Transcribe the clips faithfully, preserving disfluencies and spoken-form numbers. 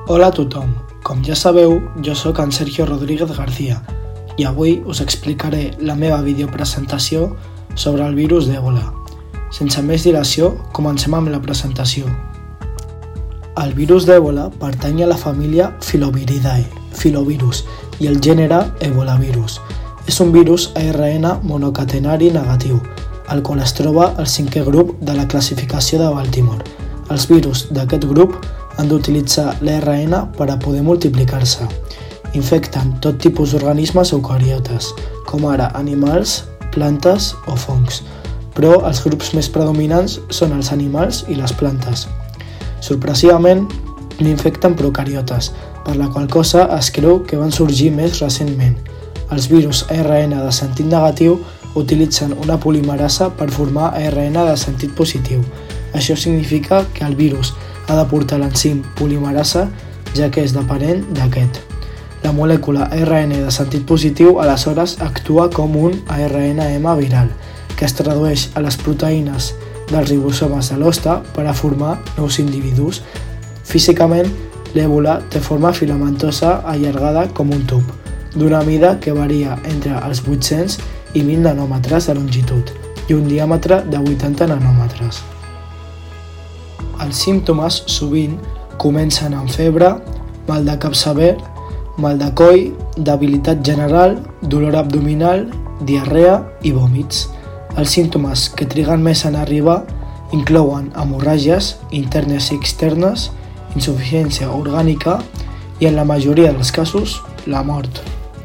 Hola a tothom, com ja sabeu, jo sóc en Sergio Rodríguez García i avui us explicaré la meva videopresentació sobre el virus d'Ebola. Sense més dilació, comencem amb la presentació. El virus d'Ebola pertany a la família Filoviridae, filovirus, i el gènere Ebolavirus. És un virus A R N monocatenari negatiu, el qual es troba al cinquè grup de la classificació de Baltimore. Els virus d'aquest grup han d'utilitzar l'A R N per a poder multiplicar-se. Infecten tot tipus d'organismes eucariotes, com ara animals, plantes o fongs, però els grups més predominants són els animals i les plantes. Sorpresivament, no infecten procariotes, per la qual cosa es creu que van sorgir més recentment. Els virus A R N de sentit negatiu utilitzen una polimerasa per formar A R N de sentit positiu. Això significa que el virus ha de portar l'enzim polimerasa, ja que és dependent d'aquest. La molècula A R N de sentit positiu aleshores actua com un A R N M viral, que es tradueix a les proteïnes dels ribosomes de l'hoste per a formar nous individus. Físicament, l'Ebola té forma filamentosa allargada com un tub, d'una mida que varia entre els vuit-cents i mil nanòmetres de longitud i un diàmetre de vuitanta nanòmetres. Els símptomes sovint comencen amb febre, mal de cap sever, mal de coll, debilitat general, dolor abdominal, diarrea i vòmits. Els símptomes que triguen més en arribar inclouen hemorràgies internes i externes, insuficiència orgànica i, en la majoria dels casos, la mort.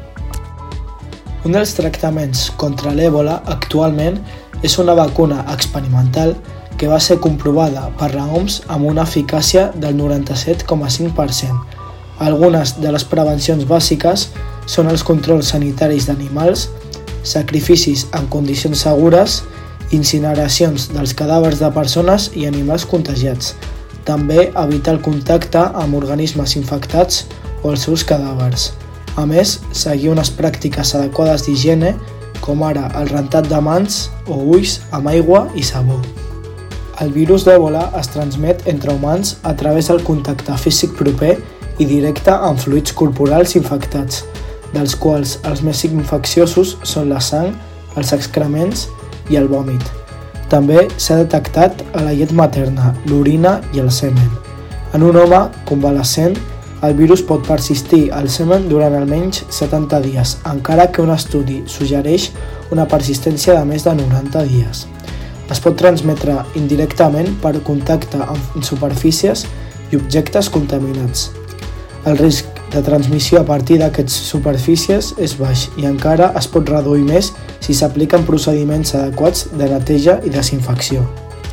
Un dels tractaments contra l'Ebola actualment és una vacuna experimental que va ser comprovada per la O M S amb una eficàcia del noranta-set coma cinc per cent. Algunes de les prevencions bàsiques són els controls sanitaris d'animals, sacrificis en condicions segures, incineracions dels cadàvers de persones i animals contagiats. També evitar el contacte amb organismes infectats o els seus cadàvers. A més, seguir unes pràctiques adequades d'higiene, com ara el rentat de mans o ulls amb aigua i sabó. El virus d'Ebola es transmet entre humans a través del contacte físic proper i directe amb fluids corporals infectats, dels quals els més infecciosos són la sang, els excrements i el vòmit. També s'ha detectat a la llet materna, l'orina i el semen. En un home convalescent, el virus pot persistir al semen durant almenys setanta dies, encara que un estudi suggereix una persistència de més de noranta dies. Es pot transmetre indirectament per contacte amb superfícies i objectes contaminats. El risc de transmissió a partir d'aquestes superfícies és baix i encara es pot reduir més si s'apliquen procediments adequats de neteja i desinfecció.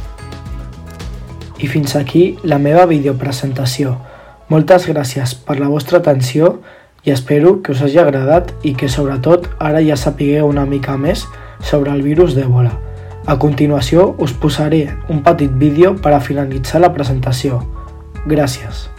I fins aquí la meva videopresentació. Moltes gràcies per la vostra atenció i espero que us hagi agradat i que sobretot ara ja sapigueu una mica més sobre el virus d'Ebola. A continuació us posaré un petit vídeo per a finalitzar la presentació. Gràcies.